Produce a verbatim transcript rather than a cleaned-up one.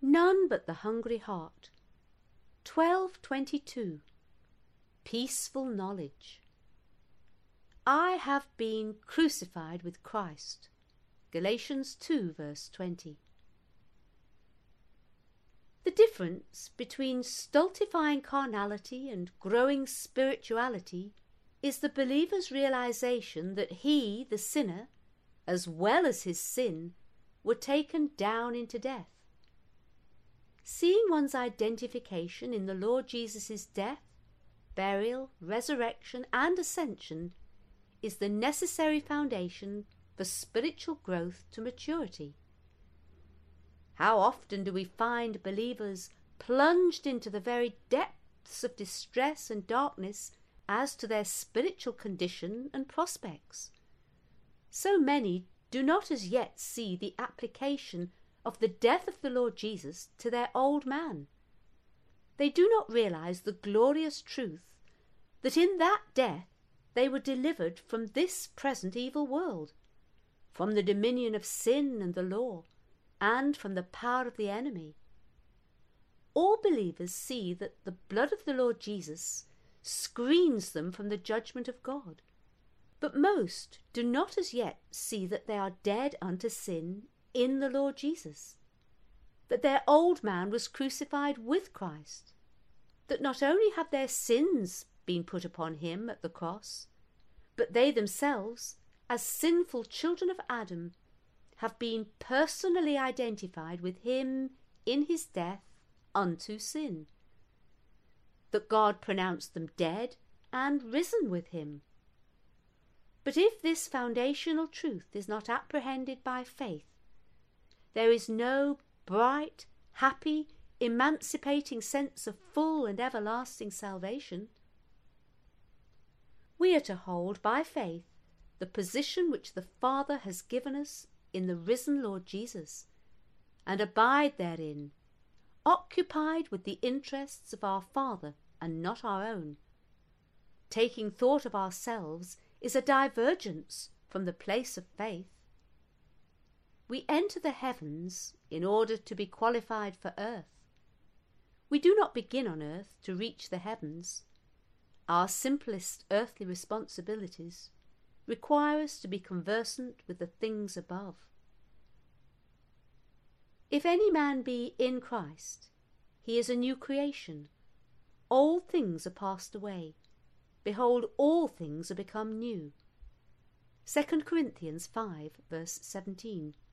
None but the hungry heart. twelve twenty-two. Peaceful knowledge. I have been crucified with Christ. Galatians two verse twenty. The difference between stultifying carnality and growing spirituality is the believer's realization that he, the sinner, as well as his sin, were taken down into death. Seeing one's identification in the Lord Jesus' death, burial, resurrection, and ascension is the necessary foundation for spiritual growth to maturity. How often do we find believers plunged into the very depths of distress and darkness as to their spiritual condition and prospects? So many do not as yet see the application of the death of the Lord Jesus to their old man. They do not realize the glorious truth that in that death they were delivered from this present evil world, from the dominion of sin and the law, and from the power of the enemy. All believers see that the blood of the Lord Jesus screens them from the judgment of God, but most do not as yet see that they are dead unto sin in the Lord Jesus, that their old man was crucified with Christ, that not only have their sins been put upon him at the cross, but they themselves, as sinful children of Adam, have been personally identified with him in his death unto sin, that God pronounced them dead and risen with him. But if this foundational truth is not apprehended by faith, there is no bright, happy, emancipating sense of full and everlasting salvation. We are to hold by faith the position which the Father has given us in the risen Lord Jesus, and abide therein, occupied with the interests of our Father and not our own. Taking thought of ourselves is a divergence from the place of faith. We enter the heavens in order to be qualified for earth. We do not begin on earth to reach the heavens. Our simplest earthly responsibilities require us to be conversant with the things above. If any man be in Christ, he is a new creation. All things are passed away. Behold, all things are become new. Second Corinthians five verse seventeen.